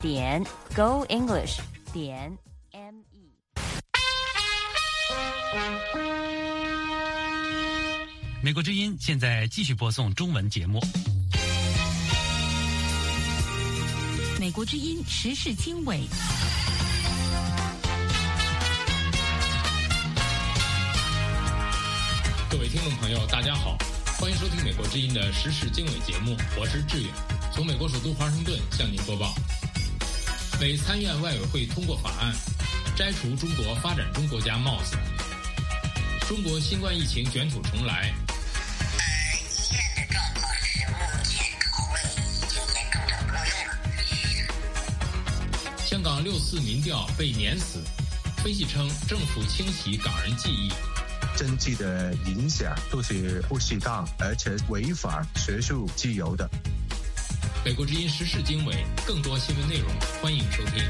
点 Go English 点 ME。 美国之音现在继续播送中文节目。 美国之音时事经纬。 各位听众朋友，大家好，欢迎收听美国之音的时事经纬节目，我是志远，从美国首都华盛顿向您播报。美参院外委会通过法案，摘除中国发展中国家帽子。中国新冠疫情卷土重来。 医院的状况是目前考虑已经严重的不能用了。 香港6·4民调被碾死，分析称政府清洗港人记忆。 政治的影响都是不适当，而且违反学术自由的。 美国之音时事经纬，更多新闻内容，欢迎收听。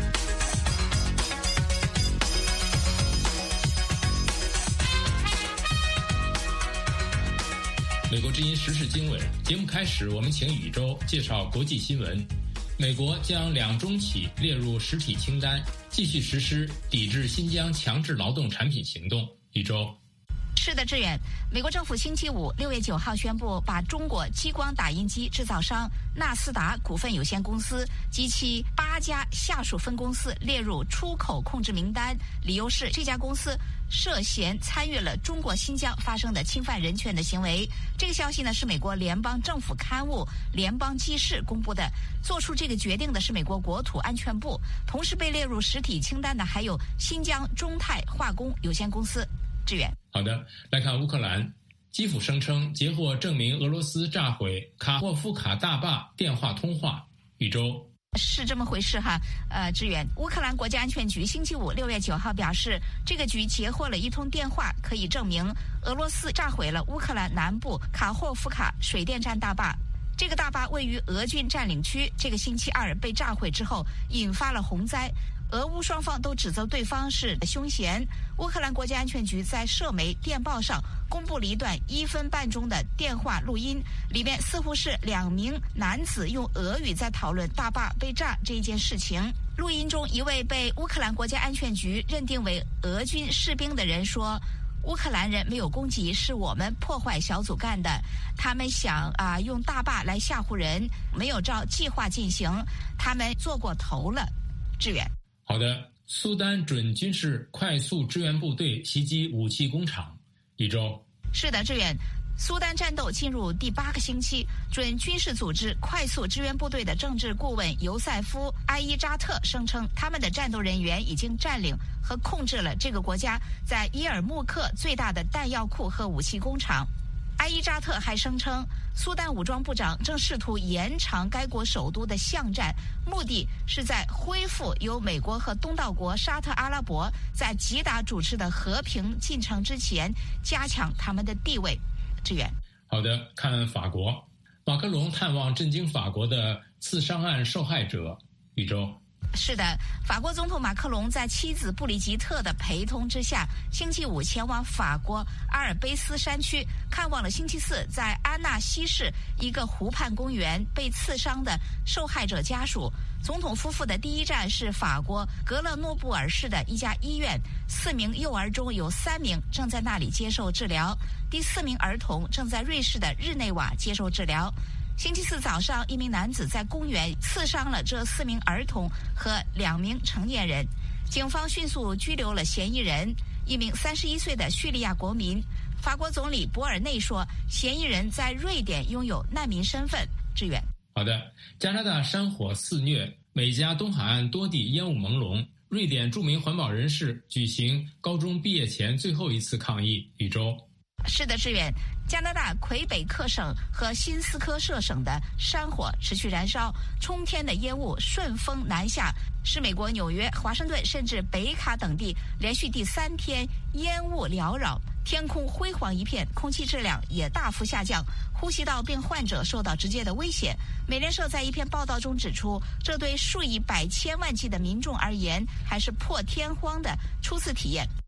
美国之音时事经纬节目开始，我们请宇宙介绍国际新闻。美国将2中起列入实体清单，继续实施抵制新疆强制劳动产品行动。宇宙。 是的，志远。美国政府星期五6月9号宣布，把中国激光打印机制造商纳斯达股份有限公司及其8家下属分公司列入出口控制名单，理由是这家公司涉嫌参与了中国新疆发生的侵犯人权的行为。这个消息呢是美国联邦政府刊物《联邦纪事》公布的。做出这个决定的是美国国土安全部。同时被列入实体清单的还有新疆中泰化工有限公司。志远。 好的，来看乌克兰。基辅声称截获证明俄罗斯炸毁卡霍夫卡大坝电话通话。宇宙。 是这么回事哈，志远。乌克兰国家安全局星期五6月9号表示，这个局截获了一通电话，可以证明俄罗斯炸毁了乌克兰南部卡霍夫卡水电站大坝。这个大坝位于俄军占领区，这个星期二被炸毁之后引发了洪灾。俄乌双方都指责对方是凶嫌。乌克兰国家安全局在社媒电报上公布了一段1分半钟的电话录音，里面似乎是2名男子用俄语在讨论大坝被炸这一件事情。录音中，一位被乌克兰国家安全局认定为俄军士兵的人说，乌克兰人没有攻击，是我们破坏小组干的。他们想用大坝来吓唬人，没有照计划进行，他们做过头了。志远。 好的，苏丹准军事快速支援部队袭击武器工厂。宇宙。 是的，志远。苏丹战斗进入第8个星期，准军事组织快速支援部队的政治顾问尤塞夫·埃伊扎特声称，他们的战斗人员已经占领和控制了这个国家在伊尔木克最大的弹药库和武器工厂。埃伊扎特还声称，苏丹武装部长正试图延长该国首都的巷战，目的是在恢复由美国和东道国沙特阿拉伯在吉达主持的和平进程之前，加强他们的地位。志远。 好的，看法国。马克龙探望震惊法国的刺伤案受害者。宇宙。 是的，法国总统马克龙在妻子布里吉特的陪同之下，星期五前往法国阿尔卑斯山区，看望了星期四在安纳西市一个湖畔公园被刺伤的受害者家属。总统夫妇的第一站是法国格勒诺布尔市的一家医院，4名幼儿中有3名正在那里接受治疗，第4名儿童正在瑞士的日内瓦接受治疗。星期四早上，一名男子在公园刺伤了这4名儿童和2名成年人。警方迅速拘留了嫌疑人，一名31岁的叙利亚国民。法国总理博尔内说，嫌疑人在瑞典拥有难民身份。志远。 好的，加拿大山火肆虐，美加东海岸多地烟雾朦胧。瑞典著名环保人士举行高中毕业前最后一次抗议。宇宙。 是的，志远。加拿大魁北克省和新斯科舍省的山火持续燃烧，冲天的烟雾顺风南下，使美国纽约、华盛顿甚至北卡等地连续第3天烟雾缭绕，天空灰黄一片，空气质量也大幅下降，呼吸道病患者受到直接的威胁。美联社在一篇报道中指出，这对数以百千万计的民众而言还是破天荒的初次体验。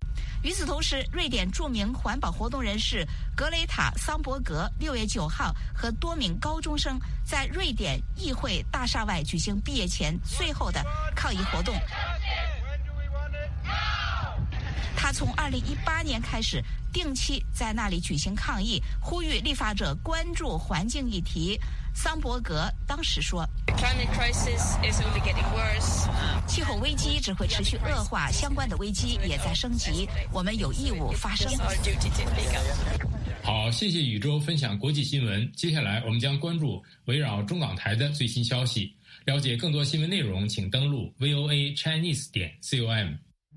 与此同时，瑞典著名环保活动人士格雷塔·桑伯格6月9号和多名高中生在瑞典议会大厦外举行毕业前最后的抗议活动。他从2018年开始定期在那里举行抗议，呼吁立法者关注环境议题。桑伯格当时说，气候危机只会持续恶化，相关的危机也在升级，我们有义务发声。 好，谢谢宇宙分享国际新闻。接下来我们将关注围绕中港台的最新消息。了解更多新闻内容，请登录 voachinese.com。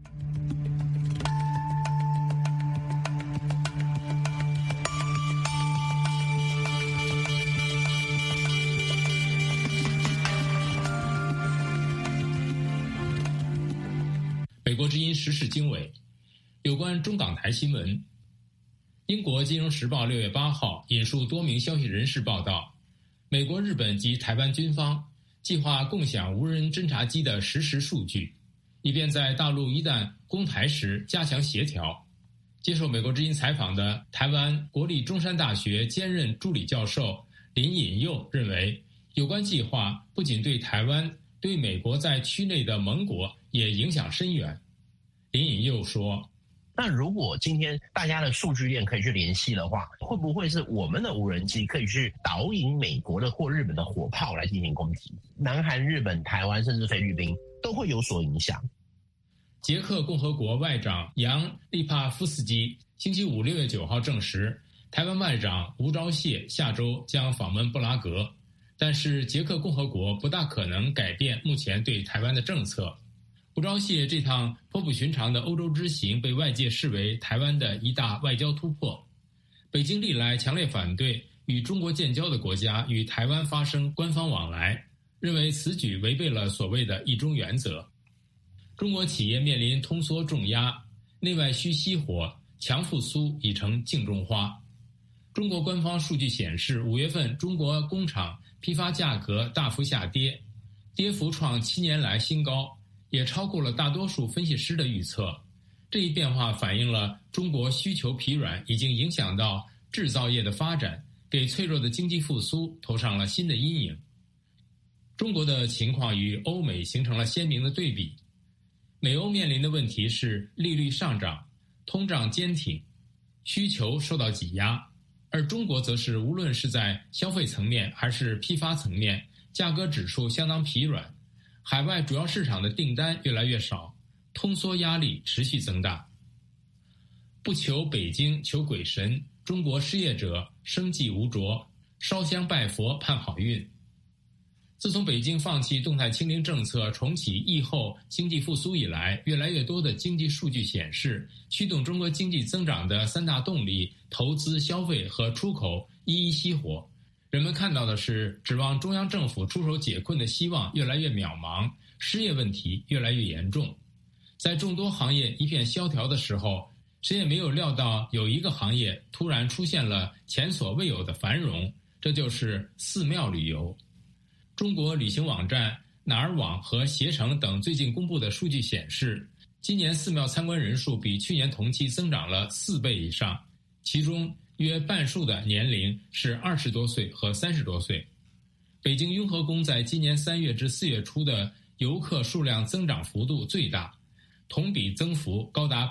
美国之音时事经纬，有关中港台新闻。英国金融时报6月8号引述多名消息人士报道，美国、日本及台湾军方计划共享无人侦察机的实时数据，以便在大陆一旦攻台时加强协调。接受美国之音采访的台湾国立中山大学兼任助理教授林引佑认为，有关计划不仅对台湾，对美国在区内的盟国也影响深远。林引佑说， 那如果今天大家的数据链可以去联系的话，会不会是我们的无人机可以去导引美国的或日本的火炮来进行攻击？南韩、日本、台湾甚至菲律宾都会有所影响。 捷克共和国外长扬利帕夫斯基星期五6月9号证实，台湾外长吴钊燮下周将访问布拉格，但是捷克共和国不大可能改变目前对台湾的政策。吴钊燮这趟颇不寻常的欧洲之行被外界视为台湾的一大外交突破。北京历来强烈反对与中国建交的国家与台湾发生官方往来，认为此举违背了所谓的一中原则。中国企业面临通缩重压，内外需熄火，强复苏已成镜中花。中国官方数据显示，5月份中国工厂批发价格大幅下跌，跌幅创7年来新高，也超过了大多数分析师的预测。这一变化反映了中国需求疲软已经影响到制造业的发展，给脆弱的经济复苏投上了新的阴影。中国的情况与欧美形成了鲜明的对比。美欧面临的问题是利率上涨，通胀坚挺，需求受到挤压，而中国则是无论是在消费层面还是批发层面，价格指数相当疲软，海外主要市场的订单越来越少，通缩压力持续增大。不求北京求鬼神，中国失业者生计无着，烧香拜佛盼好运。自从北京放弃动态清零政策，重启疫后经济复苏以来，越来越多的经济数据显示，驱动中国经济增长的3大动力投资、消费和出口一一熄火。人们看到的是，指望中央政府出手解困的希望越来越渺茫，失业问题越来越严重。在众多行业一片萧条的时候，谁也没有料到有一个行业突然出现了前所未有的繁荣，这就是寺庙旅游。中国旅行网站哪儿网和携程等最近公布的数据显示，今年寺庙参观人数比去年同期增长了4倍以上，其中约半数的年龄是20多岁和30多岁。北京雍和宫在今年3月至4月初的游客数量增长幅度最大，同比增幅高达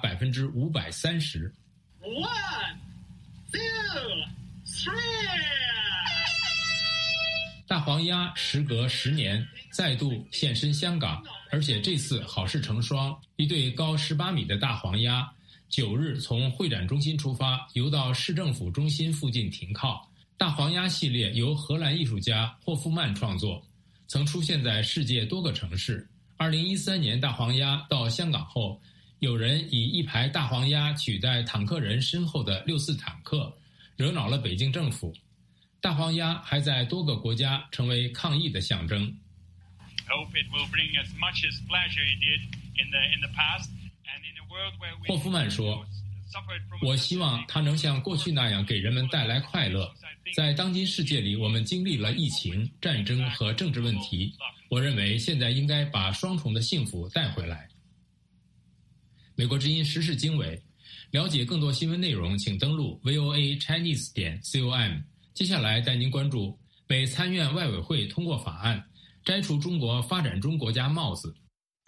530%。1, 2, 3。大黄鸭时隔10年再度现身香港，而且这次好事成双，一对高18米的大黄鸭9日从会展中心出发，游到市政府中心附近停靠。大黄鸭系列由荷兰艺术家霍夫曼创作，曾出现在世界多个城市。2013年大黄鸭到香港后，有人以一排大黄鸭取代坦克人身后的64坦克，惹恼了北京政府。大黄鸭还在多个国家成为抗议的象征。霍夫曼说，我希望它能像过去那样给人们带来快乐。在当今世界里，我们经历了疫情、战争和政治问题，我认为现在应该把双重的幸福带回来。美国之音时事经纬， 了解更多新闻内容，请登录 voachinese.com。接下来带您关注美参院外委会通过法案，摘除中国发展中国家帽子。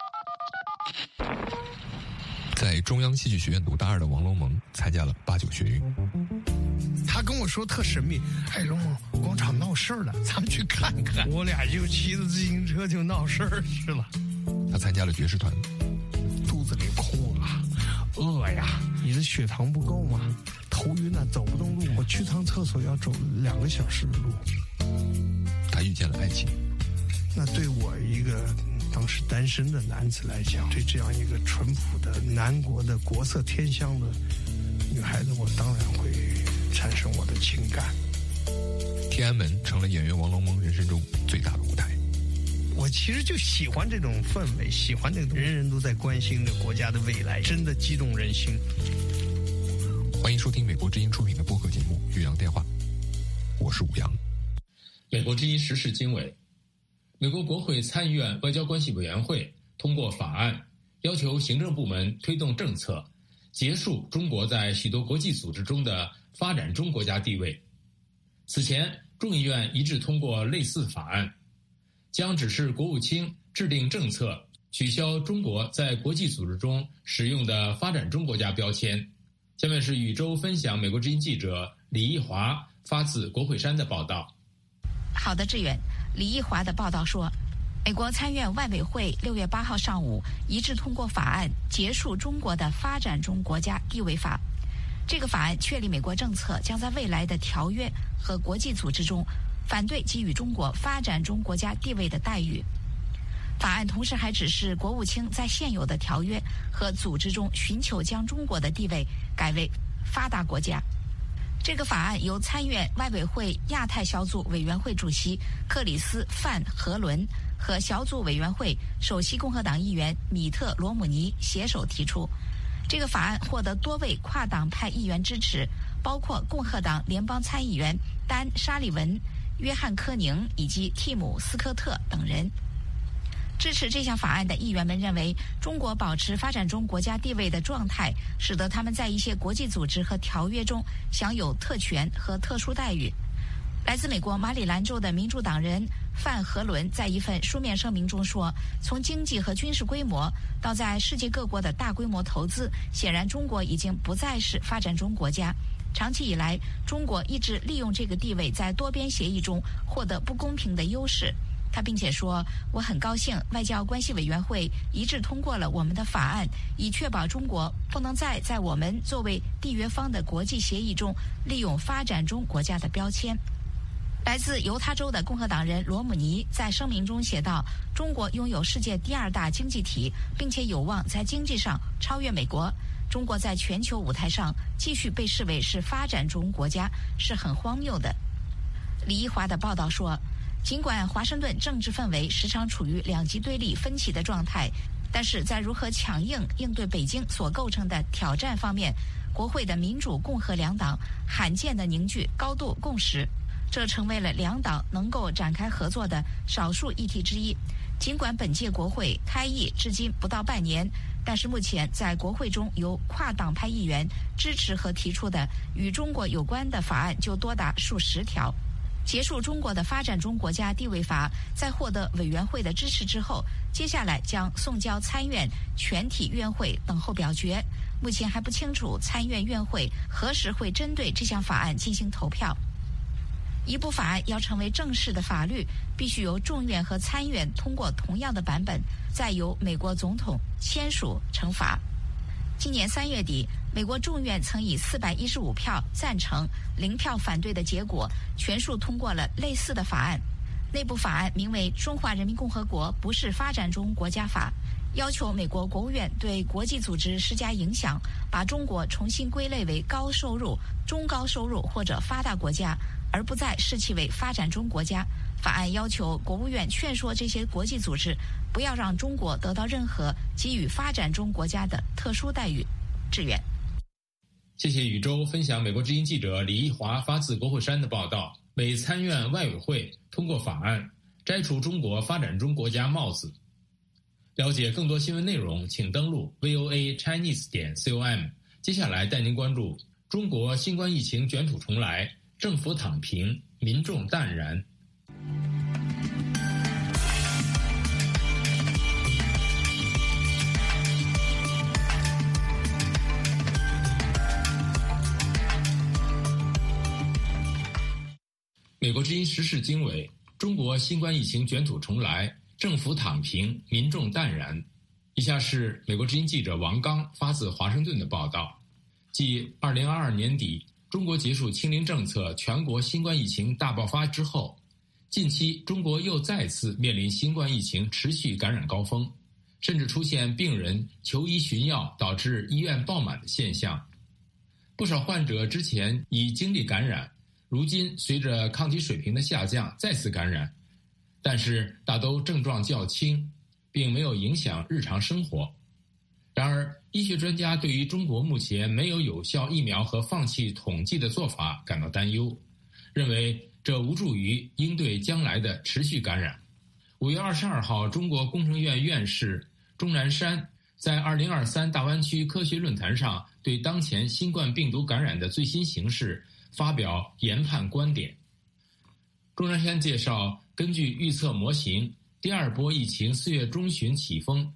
在中央戏剧学院读大二的王龙蒙参加了89学运。 他跟我说特神秘，哎，龙蒙广场闹事儿了，咱们去看看。我俩就骑着自行车就闹事儿去了。 他参加了爵士团。 肚子里空啊，饿呀，你的血糖不够吗？头晕啊，走不动路，我去趟厕所要走2个小时的路。 他遇见了爱情。 那对我一个当时单身的男子来讲，对这样一个淳朴的南国的国色天香的女孩子，我当然会产生我的情感。 天安门成了演员王龙蒙人生中最大的舞台。 我其实就喜欢这种氛围，喜欢这种人人都在关心着国家的未来，真的激动人心。 欢迎收听美国之音出品的播客节目《岳阳电话》，我是武阳。 美国之音时事经纬。美国国会参议院外交关系委员会通过法案，要求行政部门推动政策，结束中国在许多国际组织中的发展中国家地位。此前，众议院一致通过类似法案，将指示国务卿制定政策，取消中国在国际组织中使用的发展中国家标签。下面是宇宙分享美国之音记者李义华发自国会山的报道。 好的，志远。李义华的报道说，美国参院外委会6月8号上午一致通过法案，结束中国的发展中国家地位法。这个法案确立美国政策将在未来的条约和国际组织中反对给予中国发展中国家地位的待遇。法案同时还指示国务卿在现有的条约和组织中寻求将中国的地位改为发达国家。这个法案由参院外委会亚太小组委员会主席克里斯·范·和伦和小组委员会首席共和党议员米特·罗姆尼携手提出。这个法案获得多位跨党派议员支持，包括共和党联邦参议员丹·沙利文、约翰·科宁以及蒂姆·斯科特等人。支持这项法案的议员们认为，中国保持发展中国家地位的状态，使得他们在一些国际组织和条约中享有特权和特殊待遇。来自美国马里兰州的民主党人范·和伦在一份书面声明中说，从经济和军事规模到在世界各国的大规模投资，显然中国已经不再是发展中国家。长期以来，中国一直利用这个地位在多边协议中获得不公平的优势。他并且说，我很高兴外交关系委员会一致通过了我们的法案，以确保中国不能再在我们作为缔约方的国际协议中利用发展中国家的标签。来自犹他州的共和党人罗姆尼在声明中写道，中国拥有世界第2大经济体，并且有望在经济上超越美国。中国在全球舞台上继续被视为是发展中国家，是很荒谬的。李义华的报道说，尽管华盛顿政治氛围时常处于两极对立分歧的状态，但是在如何强硬应对北京所构成的挑战方面，国会的民主共和两党罕见地凝聚高度共识，这成为了两党能够展开合作的少数议题之一。尽管本届国会开议至今不到半年，但是目前在国会中由跨党派议员支持和提出的与中国有关的法案就多达数十条。结束中国的发展中国家地位法在获得委员会的支持之后，接下来将送交参院全体院会等候表决。目前还不清楚参院院会何时会针对这项法案进行投票。一部法案要成为正式的法律，必须由众院和参院通过同样的版本，再由美国总统签署成法。今年3月底，美国众院曾以415票赞成、0票反对的结果，全数通过了类似的法案。那部法案名为《中华人民共和国不是发展中国家法》，要求美国国务院对国际组织施加影响，把中国重新归类为高收入、中高收入或者发达国家，而不再视其为发展中国家。法案要求国务院劝说这些国际组织不要让中国得到任何给予发展中国家的特殊待遇。志远， 谢谢宇宙分享美国之音记者李义华发自国会山的报道。美参院外委会通过法案，摘除中国发展中国家帽子。了解更多新闻内容，请登录 voachinese.com。 接下来带您关注中国新冠疫情卷土重来，政府躺平，民众淡然。美国之音时事经纬：中国新冠疫情卷土重来，政府躺平，民众淡然。以下是美国之音记者王刚发自华盛顿的报道。继2022年底中国结束清零政策，全国新冠疫情大爆发之后，近期中国又再次面临新冠疫情持续感染高峰，甚至出现病人求医寻药导致医院爆满的现象。不少患者之前已经历感染，如今随着抗体水平的下降再次感染，但是大都症状较轻，并没有影响日常生活。然而，医学专家对于中国目前没有有效疫苗和放弃统计的做法感到担忧，认为这无助于应对将来的持续感染。5月22号，中国工程院院士钟南山在2023大湾区科学论坛上对当前新冠病毒感染的最新形势发表研判观点。钟南山介绍，根据预测模型，第二波疫情4月中旬起风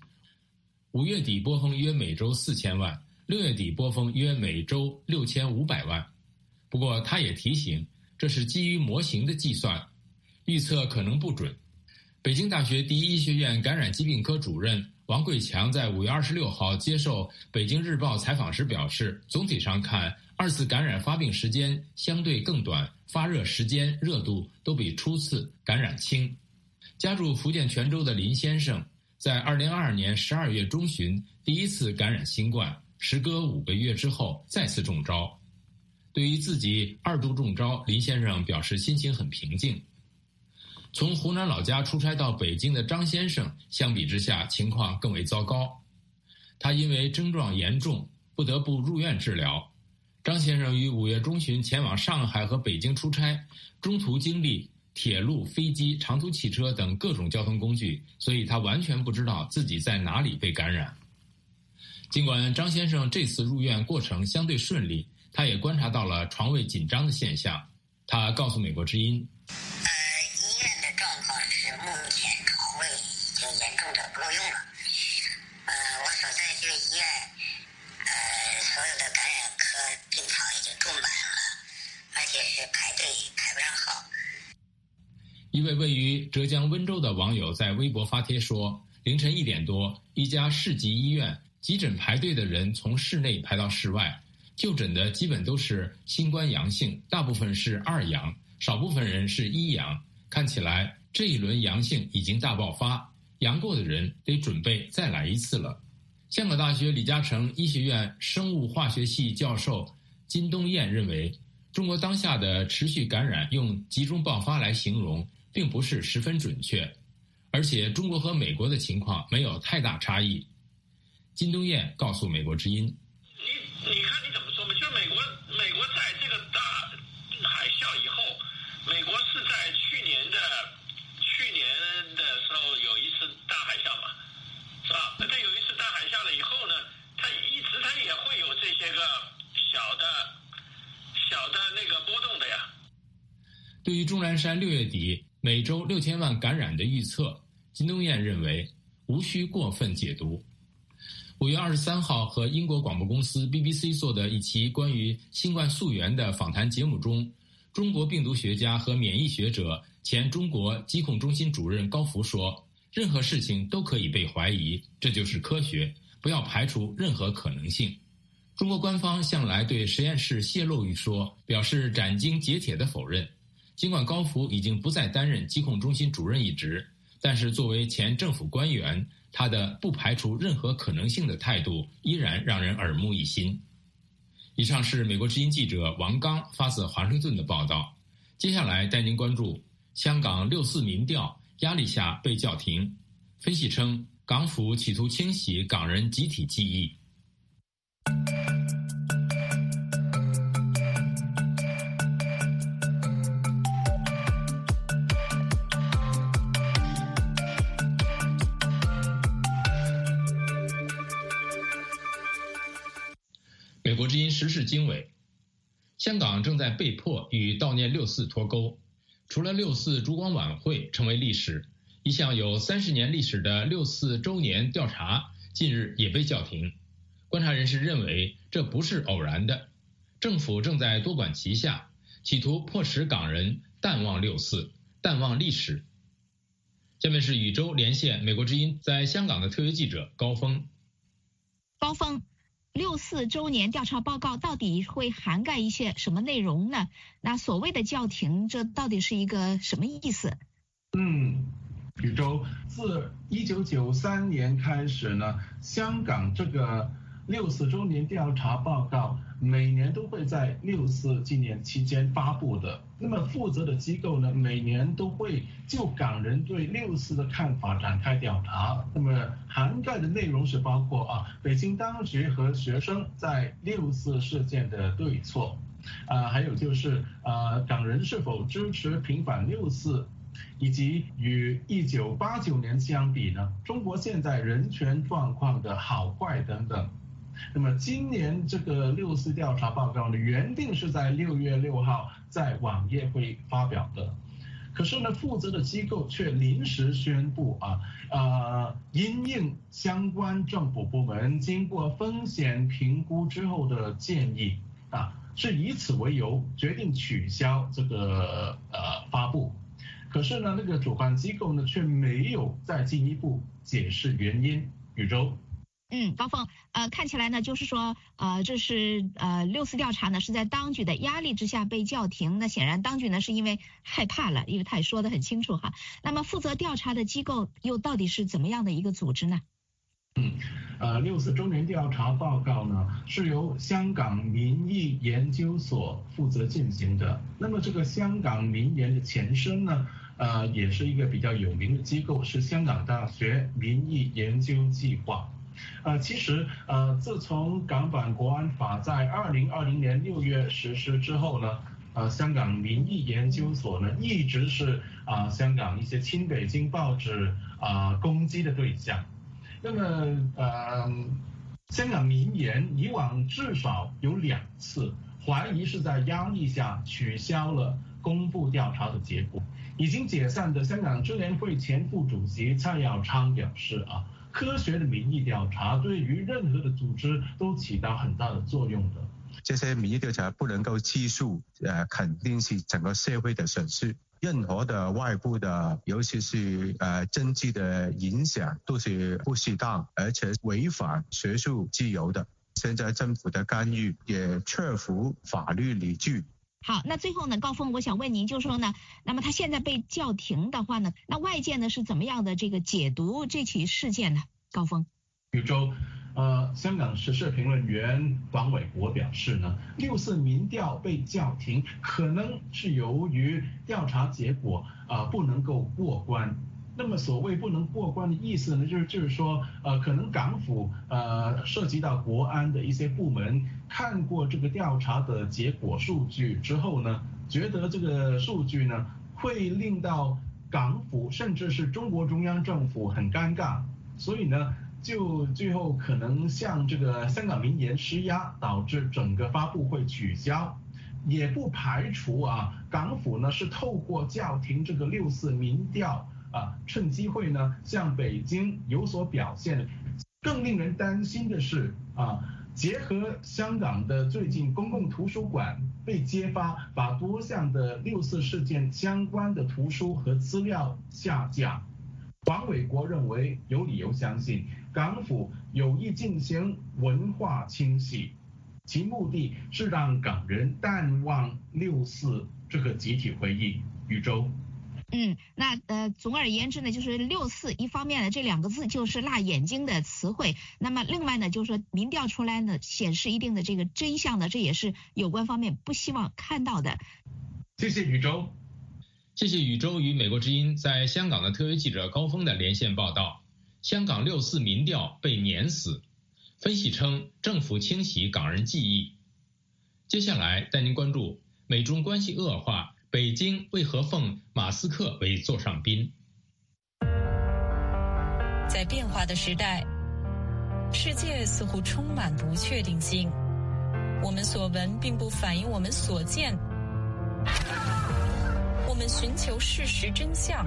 ，5月底波峰约每周4000万，6月底波峰约每周6500万。不过他也提醒，这是基于模型的计算，预测可能不准。北京大学第一医学院感染疾病科主任王贵强在5月26号接受北京日报采访时表示，总体上看，二次感染发病时间相对更短，发热时间、热度都比初次感染轻。家住福建泉州的林先生在2022年12月中旬第一次感染新冠，时隔5个月之后再次中招。对于自己2度中招，林先生表示心情很平静。从湖南老家出差到北京的张先生相比之下情况更为糟糕，他因为症状严重不得不入院治疗。张先生于5月中旬前往上海和北京出差，中途经历铁路、飞机、长途汽车等各种交通工具，所以他完全不知道自己在哪里被感染。尽管张先生这次入院过程相对顺利，他也观察到了床位紧张的现象。他告诉美国之音， 医院的状况是目前床位已经严重的不够用了。我所在这个医院，所有的感染科病床已经住满了，而且是排队排不上号。 一位位于浙江温州的网友在微博发帖说，凌晨1点多，一家市级医院急诊排队的人从室内排到室外，就诊的基本都是新冠阳性，大部分是2阳，少部分人是1阳。看起来这一轮阳性已经大爆发，阳过的人得准备再来一次了。香港大学李嘉诚医学院生物化学系教授金东彦认为，中国当下的持续感染用集中爆发来形容并不是十分准确，而且中国和美国的情况没有太大差异。金东彦告诉美国之音， 你看你怎么说嘛？就是美国在这个大海啸以后，美国是在去年的时候有一次大海啸嘛，是吧？那有一次大海啸了以后呢，它也会有这些个小的那个波动的呀。 对于钟南山6月底每周6000万感染的预测，金东彦认为无需过分解读。5月23号和英国广播公司 BBC 做的一期关于新冠溯源的访谈节目中，中国病毒学家和免疫学者前中国疾控中心主任高福说，任何事情都可以被怀疑，这就是科学，不要排除任何可能性。中国官方向来对实验室泄露一说表示斩钉截铁的否认。尽管高福已经不再担任疾控中心主任一职，但是作为前政府官员，他的不排除任何可能性的态度依然让人耳目一新。以上是美国之音记者王刚发自华盛顿的报道。接下来带您关注香港6·4民调压力下被叫停，分析称港府企图清洗港人集体记忆。美美国之音时事经纬。香港正在被迫与悼念六四脱钩。除了六四烛光晚会成为历史，一项有30年历史的六四周年调查近日也被叫停。观察人士认为，这不是偶然的，政府正在多管齐下，企图迫使港人淡忘六四，淡忘历史。下面是宇宙连线美国之音在香港的特约记者高峰。 高峰，六四周年调查报告到底会涵盖一些什么内容呢？那所谓的叫停，这到底是一个什么意思？ 宇宙，自1993年开始呢，香港这个六四周年调查报告每年都会在六四纪念期间发布的。那么负责的机构呢，每年都会就港人对六四的看法展开调查。那么涵盖的内容是包括北京当局和学生在六四事件的对错，还有就是港人是否支持平反六四，以及与1989年相比呢，中国现在人权状况的好坏等等。那么今年这个六四调查报告呢，原定是在6月6号在网页会发表的，可是呢，负责的机构却临时宣布因应相关政府部门经过风险评估之后的建议是以此为由决定取消这个发布。可是呢，那个主办机构呢却没有再进一步解释原因。宇宙。 高峰，看起来呢，就是说，这是六四调查呢是在当局的压力之下被叫停。那显然当局呢是因为害怕了，因为他也说得很清楚哈。那么负责调查的机构又到底是怎么样的一个组织呢？ 六四周年调查报告呢是由香港民意研究所负责进行的。那么这个香港民研的前身呢，也是一个比较有名的机构，是香港大学民意研究计划。其实自从港版国安法在2020年6月实施之后呢，香港民意研究所呢一直是香港一些亲北京报纸攻击的对象。那么香港民研以往至少有2次怀疑是在压力下取消了公布调查的结果。已经解散的香港支联会前副主席蔡耀昌表示科学的民意调查对于任何的组织都起到很大的作用的。 这些民意调查不能够计数，肯定是整个社会的损失。任何的外部的，尤其是政治的影响，都是不适当，而且违反学术自由的。现在政府的干预也确乎法律理据。 好，那最后呢，高峰，我想问您，就是说呢，那么他现在被叫停的话呢，那外界呢是怎么样的这个解读这起事件呢？高峰。 宇宙，香港时事评论员黄伟国表示呢，六四民调被叫停，可能是由于调查结果不能够过关。那么所谓不能过关的意思呢，就是说可能港府涉及到国安的一些部门看过这个调查的结果数据之后呢，觉得这个数据呢会令到港府甚至是中国中央政府很尴尬，所以呢就最后可能向这个香港民研施压，导致整个发布会取消。也不排除港府呢是透过叫停这个六四民调趁机会呢向北京有所表现。更令人担心的是结合香港的最近公共图书馆被揭发把多项的六四事件相关的图书和资料下架，黄伟国认为有理由相信港府有意进行文化清洗，其目的是让港人淡忘六四这个集体回忆。宇宙。 那总而言之呢，就是六四一方面呢，这2个字就是辣眼睛的词汇。那么另外呢，就是说民调出来呢，显示一定的这个真相呢，这也是有关方面不希望看到的。 谢谢宇宙。 谢谢宇宙与美国之音在香港的特约记者高峰的连线报道。香港六四民调被碾死，分析称政府清洗港人记忆。接下来带您关注美中关系恶化，北京为何奉马斯克为座上宾？ 在变化的时代，世界似乎充满不确定性。 我们所闻并不反映我们所见。我们寻求事实真相。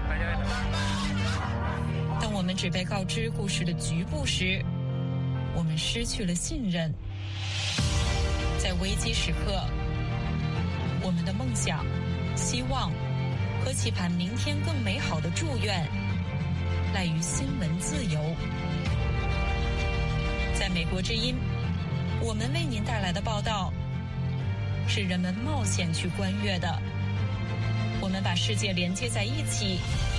当我们只被告知故事的局部时，我们失去了信任。在危机时刻，我们的梦想、希望和期盼明天更美好的祝愿，赖于新闻自由。在美国之音，我们为您带来的报道是人们冒险去观阅的。我们把世界连接在一起，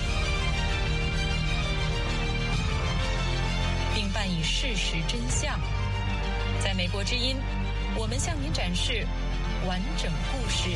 并伴以事实真相。在美国之音，我们向您展示完整故事。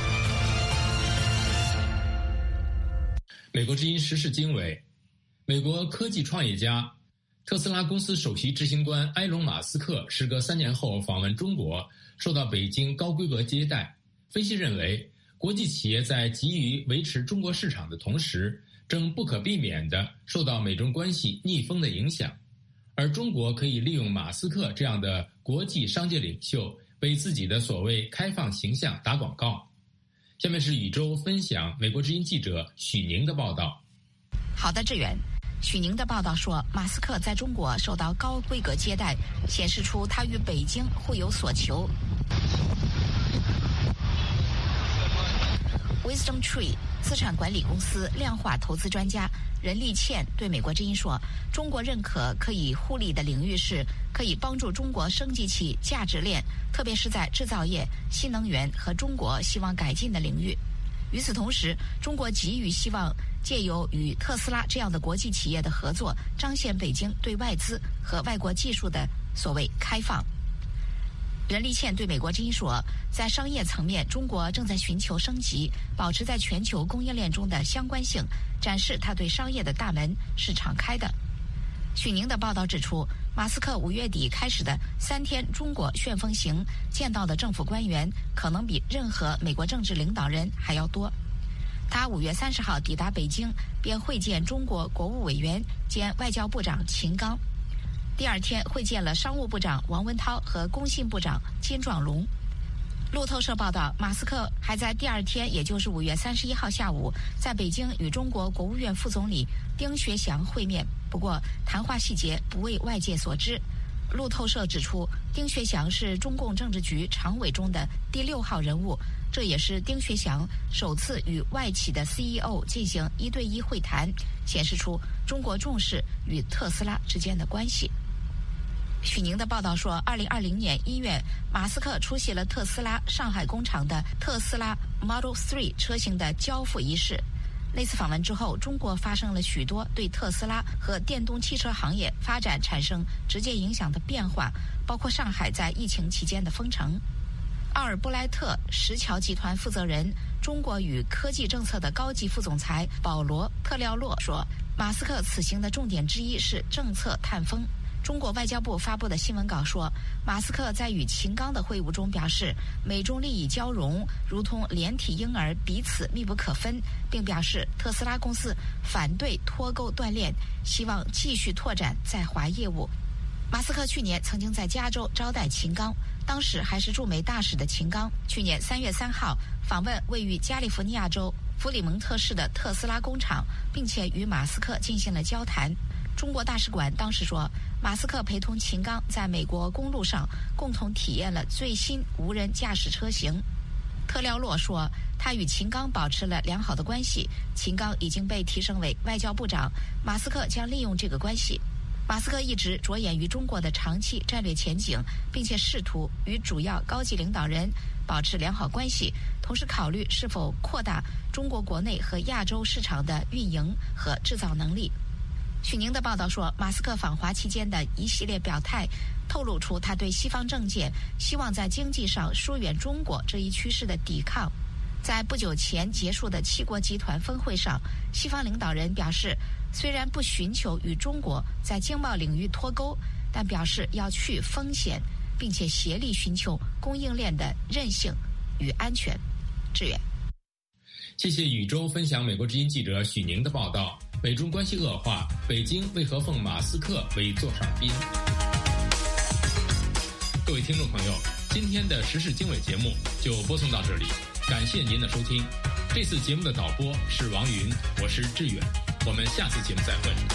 美国之音时事经纬，美国科技创业家特斯拉公司首席执行官埃隆·马斯克时隔3年后访问中国，受到北京高规格接待。分析认为，国际企业在急于维持中国市场的同时，正不可避免地受到美中关系逆风的影响，而中国可以利用马斯克这样的国际商界领袖，为自己的所谓开放形象打广告。下面是宇宙分享美国之音记者许宁的报道。 好的，志远。许宁的报道说，马斯克在中国受到高规格接待，显示出他与北京互有所求。Wisdom Tree 资产管理公司量化投资专家任立倩对美国之音说，中国认可可以互利的领域是可以帮助中国升级其价值链，特别是在制造业、新能源和中国希望改进的领域。与此同时，中国急于希望借由与特斯拉这样的国际企业的合作，彰显北京对外资和外国技术的所谓开放。任立倩对美国之音说，在商业层面，中国正在寻求升级，保持在全球供应链中的相关性，展示他对商业的大门是敞开的。许宁的报道指出，马斯克5月底开始的3天中国旋风行见到的政府官员可能比任何美国政治领导人还要多。他5月30号抵达北京，便会见中国国务委员兼外交部长秦刚。第2天会见了商务部长王文涛和工信部长金壮龙。路透社报道，马斯克还在第2天，也就是5月31号下午，在北京与中国国务院副总理丁薛祥会面，不过谈话细节不为外界所知。路透社指出，丁薛祥是中共政治局常委中的第6号人物，这也是丁薛祥首次与外企的 CEO 进行1对1会谈，显示出中国重视与特斯拉之间的关系。许宁的报道说，2020年1月，马斯克出席了特斯拉上海工厂的特斯拉 Model 3车型的交付仪式。那次访问之后，中国发生了许多对特斯拉和电动汽车行业发展产生直接影响的变化，包括上海在疫情期间的封城。奥尔布莱特石桥集团负责人、中国与科技政策的高级副总裁保罗·特廖洛说，马斯克此行的重点之一是政策探风。中国外交部发布的新闻稿说，马斯克在与秦刚的会晤中表示，美中利益交融如同连体婴儿，彼此密不可分，并表示特斯拉公司反对脱钩断链，希望继续拓展在华业务。马斯克去年曾经在加州招待秦刚，当时还是驻美大使的秦刚，去年3月3号访问位于加利福尼亚州弗里蒙特市的特斯拉工厂，并且与马斯克进行了交谈。中国大使馆当时说，马斯克陪同秦刚在美国公路上共同体验了最新无人驾驶车型。特廖洛说，他与秦刚保持了良好的关系，秦刚已经被提升为外交部长，马斯克将利用这个关系。马斯克一直着眼于中国的长期战略前景，并且试图与主要高级领导人保持良好关系，同时考虑是否扩大中国国内和亚洲市场的运营和制造能力。许宁的报道说，马斯克访华期间的一系列表态透露出他对西方政界希望在经济上疏远中国这一趋势的抵抗。在不久前结束的7国集团峰会上，西方领导人表示，虽然不寻求与中国在经贸领域脱钩，但表示要去风险，并且协力寻求供应链的韧性与安全。志远， 谢谢宇宙分享美国之音记者许宁的报道。美中关系恶化，北京为何奉马斯克为座上宾？各位听众朋友， 今天的时事经纬节目就播送到这里，感谢您的收听。这次节目的导播是王云，我是志远，我们下次节目再会。